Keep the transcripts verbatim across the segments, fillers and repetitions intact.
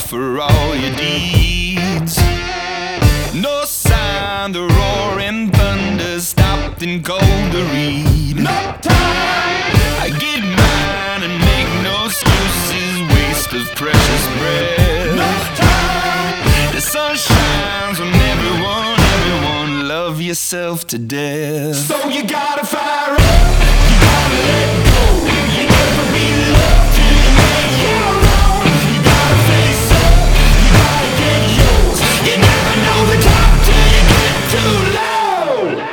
for all your deeds. No sign the roaring thunder stopped and cold to read. No time. I get mine and make no excuses, waste of precious breath. No time. The sun shines on everyone, everyone, love yourself to death. So you gotta fire up, you gotta let go. You never be loved till you make your own. You gotta face up, you gotta get yours. You never know the top till you get too low.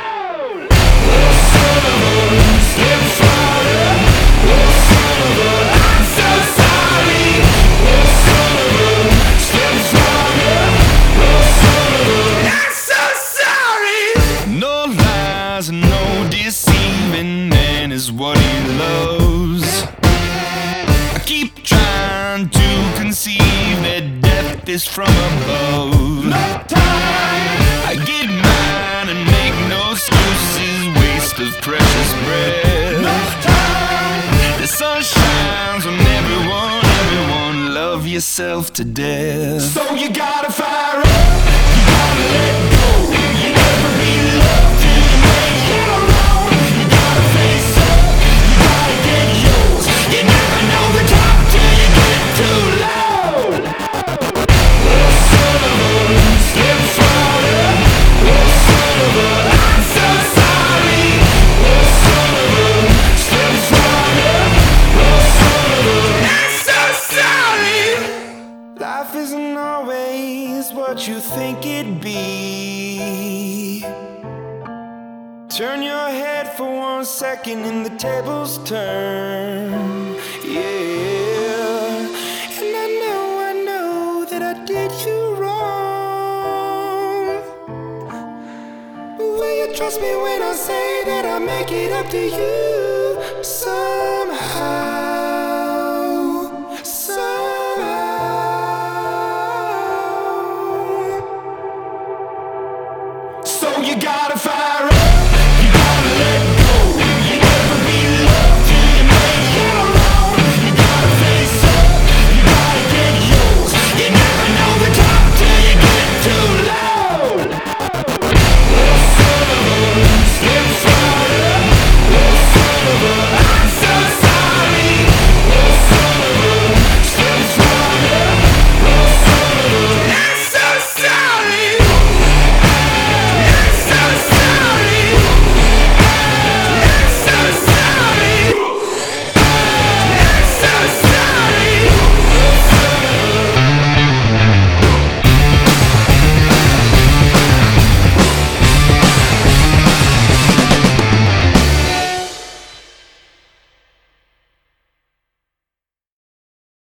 Oh son of a, step farther. Oh son of a, I'm so sorry. Oh son of a, step farther. Oh son of a, I'm so sorry. No lies and no deceiving, man is what he loves. I keep trying to conceive that death is from above. No time. I get mine and make no excuses, waste of precious breath. No time. The sun shines on everyone, everyone, love yourself to death. So you gotta fire up, you gotta let go. You never be loved till you make your own. You gotta face up, you gotta get yours. You never know the top till you get too low. Oh son of a, step farther. Oh son of a, I'm so sorry. Oh son of a, step farther. Oh son of a, I'm so sorry. Life isn't always what you think it'd be. Turn your head for one second and the tables turn. Yeah. And I know, I know that I did you wrong. But will you trust me when I say that I'll make it up to you somehow?